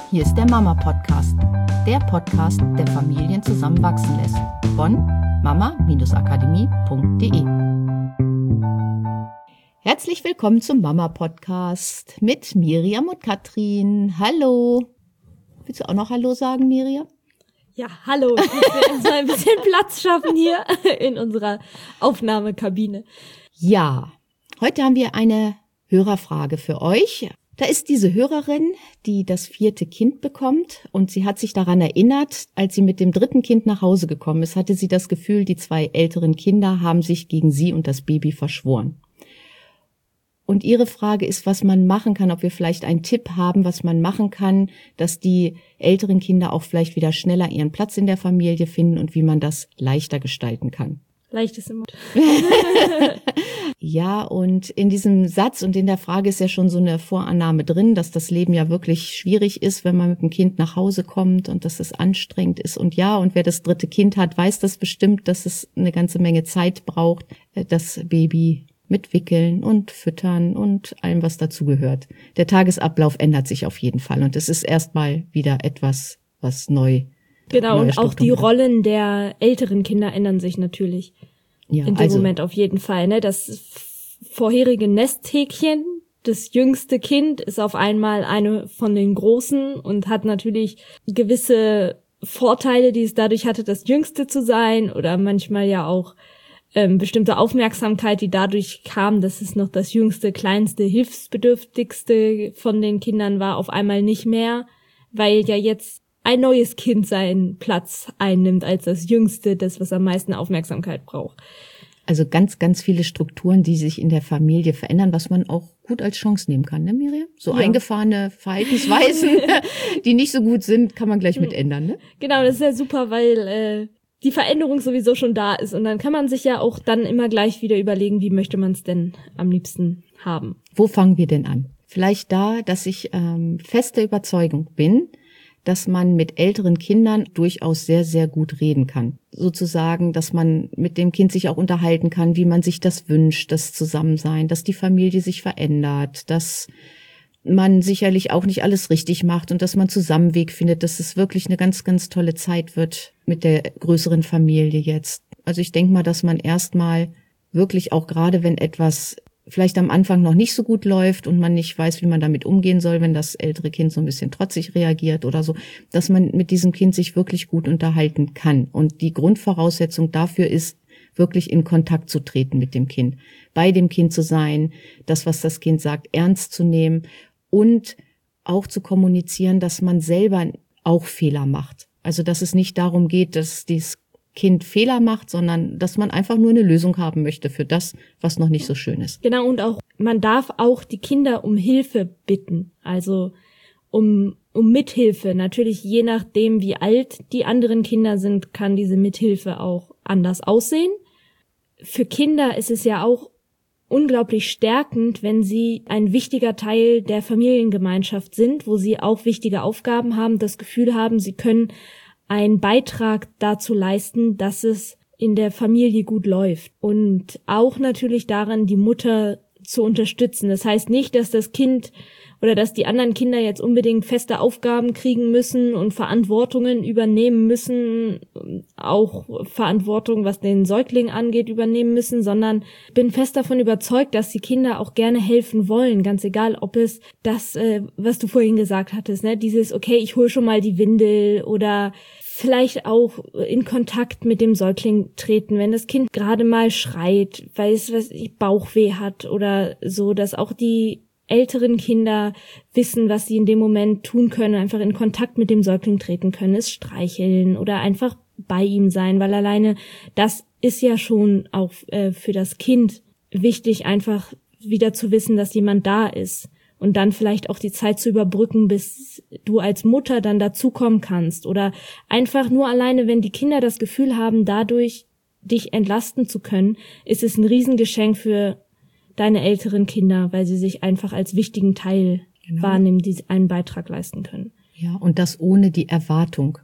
Hier ist der Mama-Podcast, der Podcast, der Familien zusammenwachsen lässt. Von mama-akademie.de. Herzlich willkommen zum Mama-Podcast mit Miriam und Katrin. Hallo. Willst du auch noch Hallo sagen, Miriam? Ja, hallo. Ich will erstmal ein bisschen Platz schaffen hier in unserer Aufnahmekabine. Ja, heute haben wir eine Hörerfrage für euch. Da ist diese Hörerin, die das 4. Kind bekommt, und sie hat sich daran erinnert, als sie mit dem 3. Kind nach Hause gekommen ist, hatte sie das Gefühl, die 2 älteren Kinder haben sich gegen sie und das Baby verschworen. Und ihre Frage ist, was man machen kann, ob wir vielleicht einen Tipp haben, was man machen kann, dass die älteren Kinder auch vielleicht wieder schneller ihren Platz in der Familie finden und wie man das leichter gestalten kann. Leicht ist immer. Ja, und in diesem Satz und in der Frage ist ja schon so eine Vorannahme drin, dass das Leben ja wirklich schwierig ist, wenn man mit dem Kind nach Hause kommt und dass es anstrengend ist. Und ja, und wer das 3. Kind hat, weiß das bestimmt, dass es eine ganze Menge Zeit braucht, das Baby mitwickeln und füttern und allem, was dazugehört. Der Tagesablauf ändert sich auf jeden Fall und es ist erstmal wieder etwas, was neu. Genau, und auch die Rollen der älteren Kinder ändern sich natürlich. Ja, in dem Moment auf jeden Fall. Ne? Das vorherige Nesthäkchen, das jüngste Kind, ist auf einmal eine von den Großen und hat natürlich gewisse Vorteile, die es dadurch hatte, das Jüngste zu sein, oder manchmal ja auch bestimmte Aufmerksamkeit, die dadurch kam, dass es noch das jüngste, kleinste, hilfsbedürftigste von den Kindern war, auf einmal nicht mehr, weil ja jetzt ein neues Kind seinen Platz einnimmt als das Jüngste, das, was am meisten Aufmerksamkeit braucht. Also ganz, ganz viele Strukturen, die sich in der Familie verändern, was man auch gut als Chance nehmen kann, ne, Miriam? So ja. Eingefahrene Verhaltensweisen, die nicht so gut sind, kann man gleich mit ändern, ne? Genau, das ist ja super, weil die Veränderung sowieso schon da ist. Und dann kann man sich ja auch dann immer gleich wieder überlegen, wie möchte man es denn am liebsten haben. Wo fangen wir denn an? Vielleicht da, dass ich feste Überzeugung bin, dass man mit älteren Kindern durchaus sehr, sehr gut reden kann. Sozusagen, dass man mit dem Kind sich auch unterhalten kann, wie man sich das wünscht, das Zusammensein, dass die Familie sich verändert, dass man sicherlich auch nicht alles richtig macht und dass man Zusammenweg findet, dass es wirklich eine ganz, ganz tolle Zeit wird mit der größeren Familie jetzt. Also ich denke mal, dass man erstmal wirklich auch gerade, wenn etwas vielleicht am Anfang noch nicht so gut läuft und man nicht weiß, wie man damit umgehen soll, wenn das ältere Kind so ein bisschen trotzig reagiert oder so, dass man mit diesem Kind sich wirklich gut unterhalten kann. Und die Grundvoraussetzung dafür ist, wirklich in Kontakt zu treten mit dem Kind, bei dem Kind zu sein, das, was das Kind sagt, ernst zu nehmen und auch zu kommunizieren, dass man selber auch Fehler macht. Also dass es nicht darum geht, dass dieses Kind Fehler macht, sondern dass man einfach nur eine Lösung haben möchte für das, was noch nicht so schön ist. Genau, und auch man darf auch die Kinder um Hilfe bitten, also um Mithilfe. Natürlich, je nachdem, wie alt die anderen Kinder sind, kann diese Mithilfe auch anders aussehen. Für Kinder ist es ja auch unglaublich stärkend, wenn sie ein wichtiger Teil der Familiengemeinschaft sind, wo sie auch wichtige Aufgaben haben, das Gefühl haben, sie können einen Beitrag dazu leisten, dass es in der Familie gut läuft. Und auch natürlich daran, die Mutter zu unterstützen. Das heißt nicht, dass das Kind oder dass die anderen Kinder jetzt unbedingt feste Aufgaben kriegen müssen und Verantwortungen übernehmen müssen, auch Verantwortung, was den Säugling angeht, übernehmen müssen, sondern bin fest davon überzeugt, dass die Kinder auch gerne helfen wollen, ganz egal, ob es das, was du vorhin gesagt hattest, ne, dieses, okay, ich hole schon mal die Windel, oder vielleicht auch in Kontakt mit dem Säugling treten, wenn das Kind gerade mal schreit, weil es Bauchweh hat oder so, dass auch die älteren Kinder wissen, was sie in dem Moment tun können, einfach in Kontakt mit dem Säugling treten können, es streicheln oder einfach bei ihm sein, weil alleine das ist ja schon auch für das Kind wichtig, einfach wieder zu wissen, dass jemand da ist und dann vielleicht auch die Zeit zu überbrücken, bis du als Mutter dann dazukommen kannst, oder einfach nur alleine, wenn die Kinder das Gefühl haben, dadurch dich entlasten zu können, ist es ein Riesengeschenk für deine älteren Kinder, weil sie sich einfach als wichtigen Teil wahrnehmen, die einen Beitrag leisten können. Ja, und das ohne die Erwartung,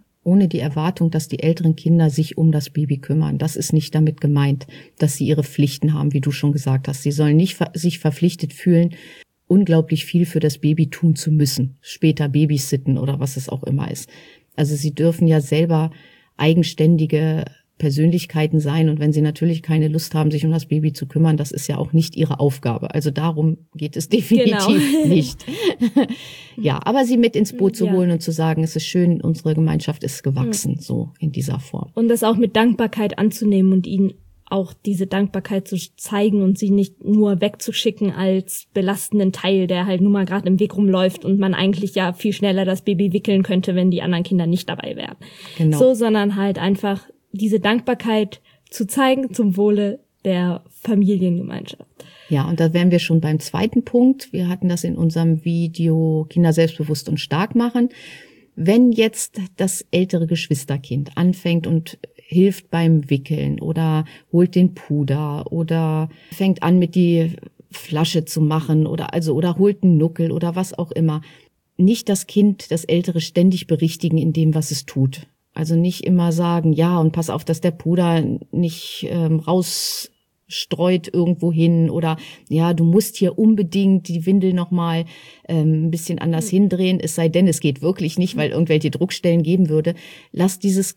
dass die älteren Kinder sich um das Baby kümmern. Das ist nicht damit gemeint, dass sie ihre Pflichten haben, wie du schon gesagt hast. Sie sollen nicht sich verpflichtet fühlen, unglaublich viel für das Baby tun zu müssen, später babysitten oder was es auch immer ist. Also sie dürfen ja selber eigenständige Persönlichkeiten sein und wenn sie natürlich keine Lust haben, sich um das Baby zu kümmern, das ist ja auch nicht ihre Aufgabe. Also darum geht es definitiv nicht. Ja, aber sie mit ins Boot zu holen und zu sagen, es ist schön, unsere Gemeinschaft ist gewachsen, so in dieser Form. Und das auch mit Dankbarkeit anzunehmen und ihnen auch diese Dankbarkeit zu zeigen und sie nicht nur wegzuschicken als belastenden Teil, der halt nun mal gerade im Weg rumläuft und man eigentlich ja viel schneller das Baby wickeln könnte, wenn die anderen Kinder nicht dabei wären. Genau. So, sondern halt einfach diese Dankbarkeit zu zeigen zum Wohle der Familiengemeinschaft. Ja, und da wären wir schon beim zweiten Punkt. Wir hatten das in unserem Video Kinder selbstbewusst und stark machen. Wenn jetzt das ältere Geschwisterkind anfängt und hilft beim Wickeln oder holt den Puder oder fängt an mit die Flasche zu machen oder holt einen Nuckel oder was auch immer, nicht das Kind, das Ältere ständig berichtigen in dem, was es tut. Also nicht immer sagen, ja, und pass auf, dass der Puder nicht rausstreut irgendwo hin oder ja, du musst hier unbedingt die Windel nochmal ein bisschen anders hindrehen, es sei denn, es geht wirklich nicht, weil irgendwelche Druckstellen geben würde. Lass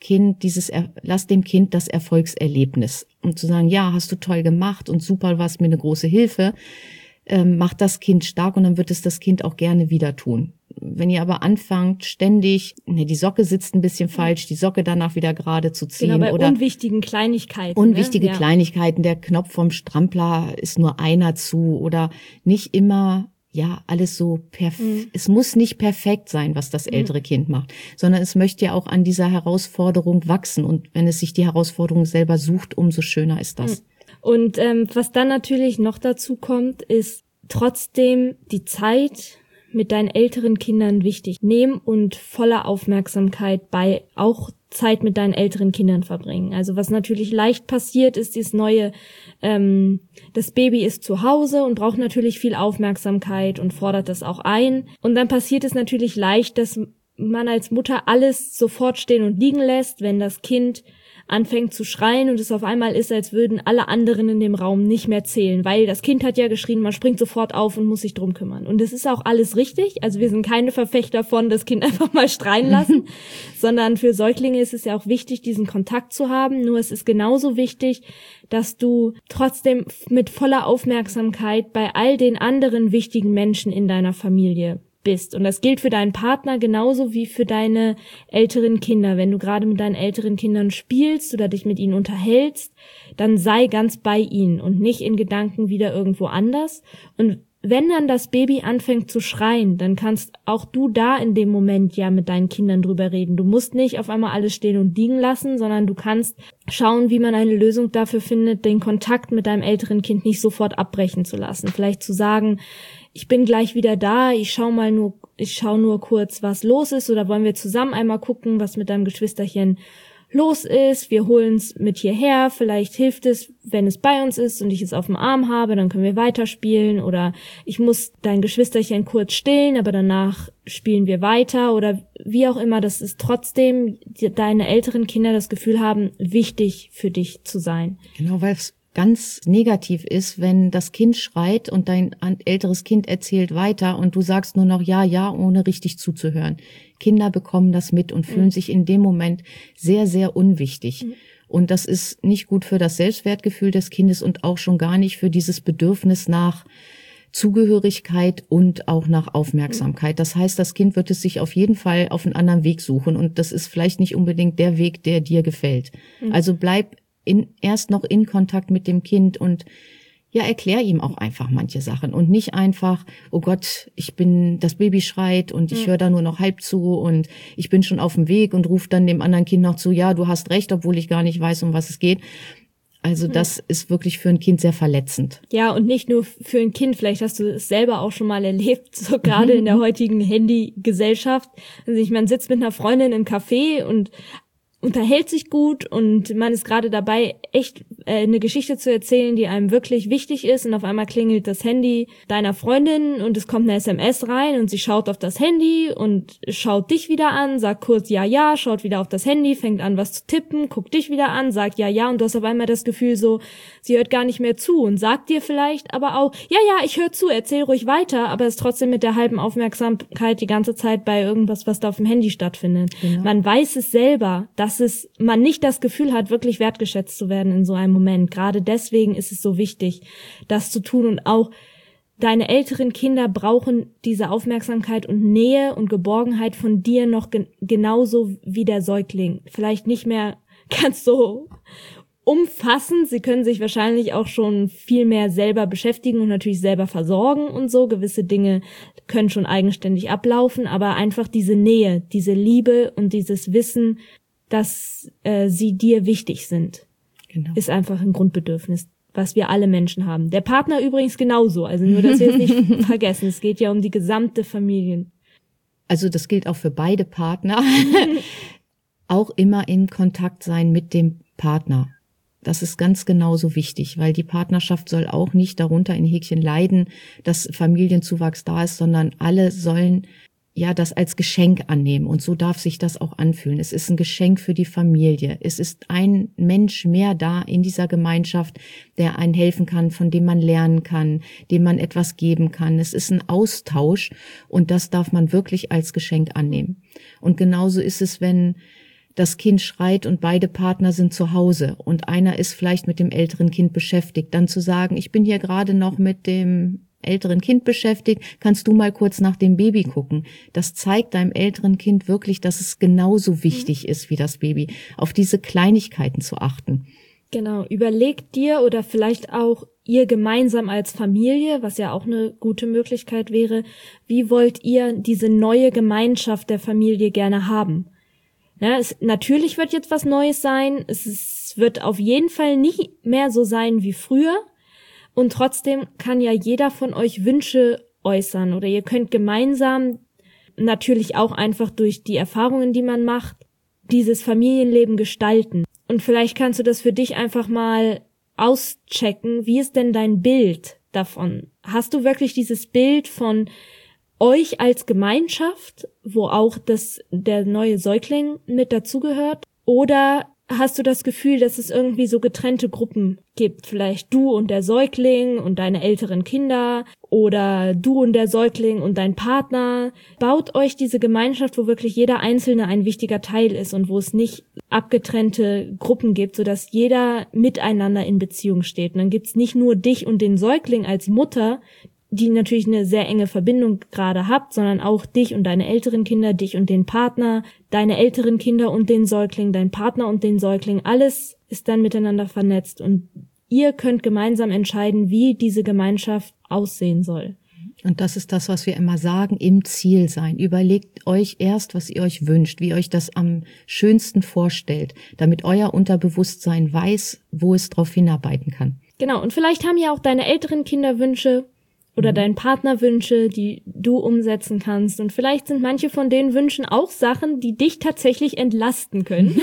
dem Kind das Erfolgserlebnis. Um zu sagen, ja, hast du toll gemacht und super, warst mir eine große Hilfe, macht das Kind stark und dann wird es das Kind auch gerne wieder tun. Wenn ihr aber anfangt, ständig, die Socke sitzt ein bisschen falsch, die Socke danach wieder gerade zu ziehen. Genau, bei oder unwichtigen Kleinigkeiten. Unwichtige Kleinigkeiten, der Knopf vom Strampler ist nur einer zu oder nicht immer, ja, alles so perfekt. Es muss nicht perfekt sein, was das ältere Kind macht, sondern es möchte ja auch an dieser Herausforderung wachsen und wenn es sich die Herausforderung selber sucht, umso schöner ist das. Und was dann natürlich noch dazu kommt, ist trotzdem die Zeit mit deinen älteren Kindern wichtig. Nehm und voller Aufmerksamkeit auch Zeit mit deinen älteren Kindern verbringen. Also was natürlich leicht passiert, ist dieses neue, das Baby ist zu Hause und braucht natürlich viel Aufmerksamkeit und fordert das auch ein. Und dann passiert es natürlich leicht, dass man als Mutter alles sofort stehen und liegen lässt, wenn das Kind anfängt zu schreien und es auf einmal ist, als würden alle anderen in dem Raum nicht mehr zählen, weil das Kind hat ja geschrien, man springt sofort auf und muss sich drum kümmern. Und es ist auch alles richtig, also wir sind keine Verfechter von, das Kind einfach mal schreien lassen, sondern für Säuglinge ist es ja auch wichtig, diesen Kontakt zu haben, nur es ist genauso wichtig, dass du trotzdem mit voller Aufmerksamkeit bei all den anderen wichtigen Menschen in deiner Familie bist. Und das gilt für deinen Partner genauso wie für deine älteren Kinder. Wenn du gerade mit deinen älteren Kindern spielst oder dich mit ihnen unterhältst, dann sei ganz bei ihnen und nicht in Gedanken wieder irgendwo anders. Und wenn dann das Baby anfängt zu schreien, dann kannst auch du da in dem Moment ja mit deinen Kindern drüber reden. Du musst nicht auf einmal alles stehen und liegen lassen, sondern du kannst schauen, wie man eine Lösung dafür findet, den Kontakt mit deinem älteren Kind nicht sofort abbrechen zu lassen. Vielleicht zu sagen, ich bin gleich wieder da, ich schau nur kurz, was los ist, oder wollen wir zusammen einmal gucken, was mit deinem Geschwisterchen los ist, wir holen's mit hierher, vielleicht hilft es, wenn es bei uns ist und ich es auf dem Arm habe, dann können wir weiterspielen, oder ich muss dein Geschwisterchen kurz stillen, aber danach spielen wir weiter, oder wie auch immer, das ist trotzdem, deine älteren Kinder das Gefühl haben, wichtig für dich zu sein. Genau, weil es ganz negativ ist, wenn das Kind schreit und dein älteres Kind erzählt weiter und du sagst nur noch ja, ja, ohne richtig zuzuhören. Kinder bekommen das mit und fühlen sich in dem Moment sehr, sehr unwichtig. Und das ist nicht gut für das Selbstwertgefühl des Kindes und auch schon gar nicht für dieses Bedürfnis nach Zugehörigkeit und auch nach Aufmerksamkeit. Das heißt, das Kind wird es sich auf jeden Fall auf einen anderen Weg suchen und das ist vielleicht nicht unbedingt der Weg, der dir gefällt. Also bleib erst noch in Kontakt mit dem Kind und ja, erklär ihm auch einfach manche Sachen und nicht einfach, oh Gott, das Baby schreit und ich höre da nur noch halb zu und ich bin schon auf dem Weg und rufe dann dem anderen Kind noch zu, ja, du hast recht, obwohl ich gar nicht weiß, um was es geht. Also das ist wirklich für ein Kind sehr verletzend. Ja, und nicht nur für ein Kind, vielleicht hast du es selber auch schon mal erlebt, so gerade in der heutigen Handy-Gesellschaft. Also man sitzt mit einer Freundin im Café und unterhält sich gut und man ist gerade dabei, echt eine Geschichte zu erzählen, die einem wirklich wichtig ist, und auf einmal klingelt das Handy deiner Freundin und es kommt eine SMS rein und sie schaut auf das Handy und schaut dich wieder an, sagt kurz ja, schaut wieder auf das Handy, fängt an was zu tippen, guckt dich wieder an, sagt ja, und du hast auf einmal das Gefühl so, sie hört gar nicht mehr zu und sagt dir vielleicht aber auch, ja, ich höre zu, erzähl ruhig weiter, aber ist trotzdem mit der halben Aufmerksamkeit die ganze Zeit bei irgendwas, was da auf dem Handy stattfindet. Genau. Man weiß es selber, dass man nicht das Gefühl hat, wirklich wertgeschätzt zu werden in so einem Moment. Gerade deswegen ist es so wichtig, das zu tun. Und auch deine älteren Kinder brauchen diese Aufmerksamkeit und Nähe und Geborgenheit von dir noch genauso wie der Säugling. Vielleicht nicht mehr ganz so umfassend. Sie können sich wahrscheinlich auch schon viel mehr selber beschäftigen und natürlich selber versorgen und so. Gewisse Dinge können schon eigenständig ablaufen, aber einfach diese Nähe, diese Liebe und dieses Wissen, dass sie dir wichtig sind, genau, ist einfach ein Grundbedürfnis, was wir alle Menschen haben. Der Partner übrigens genauso, also nur, dass wir es nicht vergessen. Es geht ja um die gesamte Familie. Also das gilt auch für beide Partner. Auch immer in Kontakt sein mit dem Partner. Das ist ganz genauso wichtig, weil die Partnerschaft soll auch nicht darunter in Häkchen leiden, dass Familienzuwachs da ist, sondern alle sollen ja das als Geschenk annehmen, und so darf sich das auch anfühlen. Es ist ein Geschenk für die Familie. Es ist ein Mensch mehr da in dieser Gemeinschaft, der einen helfen kann, von dem man lernen kann, dem man etwas geben kann. Es ist ein Austausch, und das darf man wirklich als Geschenk annehmen. Und genauso ist es, wenn das Kind schreit und beide Partner sind zu Hause und einer ist vielleicht mit dem älteren Kind beschäftigt, dann zu sagen, ich bin hier gerade noch mit dem älteren Kind beschäftigt, kannst du mal kurz nach dem Baby gucken. Das zeigt deinem älteren Kind wirklich, dass es genauso wichtig ist wie das Baby, auf diese Kleinigkeiten zu achten. Genau, überlegt dir oder vielleicht auch ihr gemeinsam als Familie, was ja auch eine gute Möglichkeit wäre, wie wollt ihr diese neue Gemeinschaft der Familie gerne haben? Ja, natürlich wird jetzt was Neues sein, es wird auf jeden Fall nicht mehr so sein wie früher, und trotzdem kann ja jeder von euch Wünsche äußern, oder ihr könnt gemeinsam natürlich auch einfach durch die Erfahrungen, die man macht, dieses Familienleben gestalten. Und vielleicht kannst du das für dich einfach mal auschecken, wie ist denn dein Bild davon? Hast du wirklich dieses Bild von euch als Gemeinschaft, wo auch der neue Säugling mit dazugehört? Oder hast du das Gefühl, dass es irgendwie so getrennte Gruppen gibt? Vielleicht du und der Säugling und deine älteren Kinder, oder du und der Säugling und dein Partner. Baut euch diese Gemeinschaft, wo wirklich jeder Einzelne ein wichtiger Teil ist und wo es nicht abgetrennte Gruppen gibt, sodass jeder miteinander in Beziehung steht. Und dann gibt's nicht nur dich und den Säugling als Mutter, die natürlich eine sehr enge Verbindung gerade habt, sondern auch dich und deine älteren Kinder, dich und den Partner, deine älteren Kinder und den Säugling, dein Partner und den Säugling. Alles ist dann miteinander vernetzt, und ihr könnt gemeinsam entscheiden, wie diese Gemeinschaft aussehen soll. Und das ist das, was wir immer sagen, im Ziel sein. Überlegt euch erst, was ihr euch wünscht, wie ihr euch das am schönsten vorstellt, damit euer Unterbewusstsein weiß, wo es drauf hinarbeiten kann. Genau, und vielleicht haben ja auch deine älteren Kinder Wünsche oder dein Partner Wünsche, die du umsetzen kannst. Und vielleicht sind manche von den Wünschen auch Sachen, die dich tatsächlich entlasten können.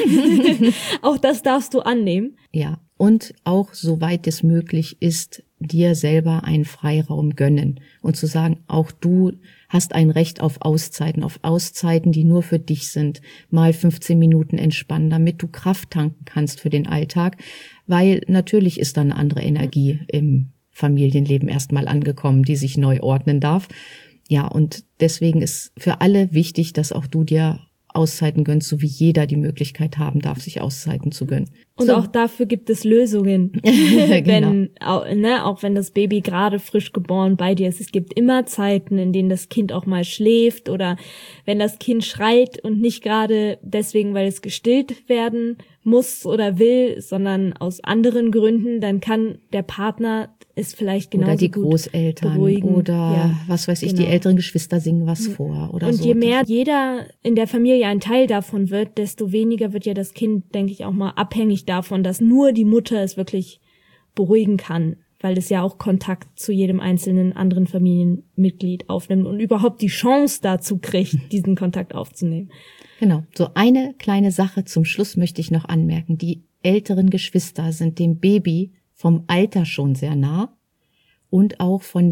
Auch das darfst du annehmen. Ja, und auch, soweit es möglich ist, dir selber einen Freiraum gönnen und zu sagen, auch du hast ein Recht auf Auszeiten, die nur für dich sind. Mal 15 Minuten entspannen, damit du Kraft tanken kannst für den Alltag, weil natürlich ist da eine andere Energie im Familienleben erstmal angekommen, die sich neu ordnen darf. Ja, und deswegen ist für alle wichtig, dass auch du dir Auszeiten gönnst, so wie jeder die Möglichkeit haben darf, sich Auszeiten zu gönnen. Und auch dafür gibt es Lösungen. Genau. Auch wenn das Baby gerade frisch geboren bei dir ist. Es gibt immer Zeiten, in denen das Kind auch mal schläft, oder wenn das Kind schreit und nicht gerade deswegen, weil es gestillt werden muss oder will, sondern aus anderen Gründen, dann kann der Partner es vielleicht genauso oder die gut Großeltern beruhigen. Oder was weiß ich, genau. Die älteren Geschwister singen was vor oder und so. Und je mehr jeder in der Familie ein Teil davon wird, desto weniger wird ja das Kind, denke ich, auch mal abhängig davon, dass nur die Mutter es wirklich beruhigen kann. weil es ja auch Kontakt zu jedem einzelnen anderen Familienmitglied aufnimmt und überhaupt die Chance dazu kriegt, diesen Kontakt aufzunehmen. Genau. So eine kleine Sache zum Schluss möchte ich noch anmerken. Die älteren Geschwister sind dem Baby vom Alter schon sehr nah und auch von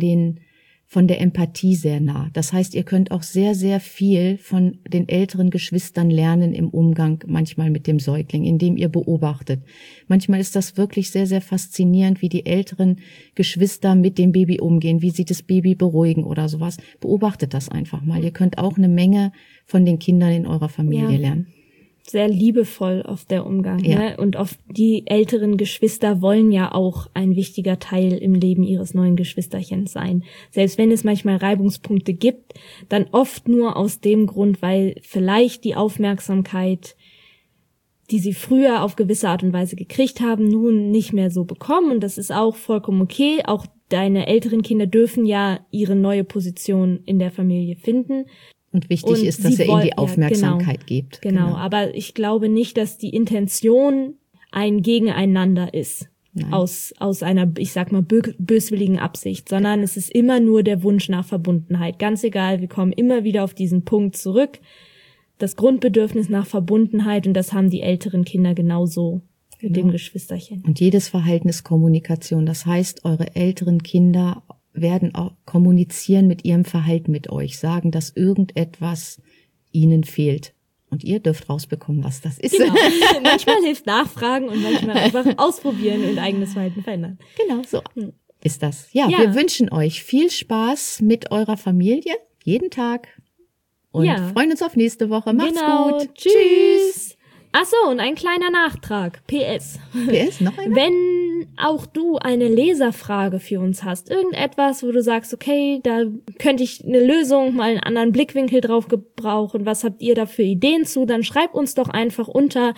der Empathie sehr nah. Das heißt, ihr könnt auch sehr, sehr viel von den älteren Geschwistern lernen im Umgang manchmal mit dem Säugling, indem ihr beobachtet. Manchmal ist das wirklich sehr, sehr faszinierend, wie die älteren Geschwister mit dem Baby umgehen, wie sie das Baby beruhigen oder sowas. Beobachtet das einfach mal. Ihr könnt auch eine Menge von den Kindern in eurer Familie lernen. Sehr liebevoll oft der Umgang, ne? Und oft die älteren Geschwister wollen ja auch ein wichtiger Teil im Leben ihres neuen Geschwisterchens sein. Selbst wenn es manchmal Reibungspunkte gibt, dann oft nur aus dem Grund, weil vielleicht die Aufmerksamkeit, die sie früher auf gewisse Art und Weise gekriegt haben, nun nicht mehr so bekommen. Und das ist auch vollkommen okay. Auch deine älteren Kinder dürfen ja ihre neue Position in der Familie finden. Und wichtig ist, dass ihr ihnen die Aufmerksamkeit gebt. Genau, aber ich glaube nicht, dass die Intention ein Gegeneinander ist. Nein. Aus einer, ich sag mal, böswilligen Absicht, sondern es ist immer nur der Wunsch nach Verbundenheit. Ganz egal, wir kommen immer wieder auf diesen Punkt zurück. Das Grundbedürfnis nach Verbundenheit, und das haben die älteren Kinder genauso mit dem Geschwisterchen. Und jedes Verhalten ist Kommunikation. Das heißt, eure älteren Kinder werden auch kommunizieren mit ihrem Verhalten mit euch, sagen, dass irgendetwas ihnen fehlt. Und ihr dürft rausbekommen, was das ist. Genau. Manchmal hilft Nachfragen und manchmal einfach ausprobieren und eigenes Verhalten verändern. Genau, so ist das. Ja, wir wünschen euch viel Spaß mit eurer Familie, jeden Tag. Und freuen uns auf nächste Woche. Macht's gut. Tschüss. Ach so, und ein kleiner Nachtrag. PS. PS, noch einer? Wenn auch du eine Leserfrage für uns hast, irgendetwas, wo du sagst, okay, da könnte ich eine Lösung, mal einen anderen Blickwinkel drauf gebrauchen, was habt ihr da für Ideen zu, dann schreib uns doch einfach unter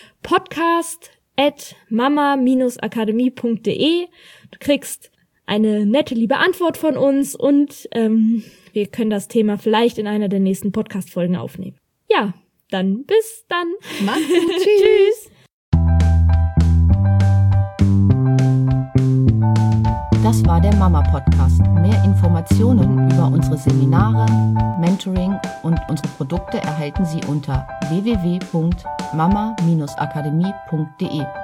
podcast@mama-akademie.de. Du kriegst eine nette, liebe Antwort von uns und wir können das Thema vielleicht in einer der nächsten Podcast-Folgen aufnehmen. Ja. Dann bis dann. Mach's gut. Tschüss. Das war der Mama-Podcast. Mehr Informationen über unsere Seminare, Mentoring und unsere Produkte erhalten Sie unter www.mama-akademie.de.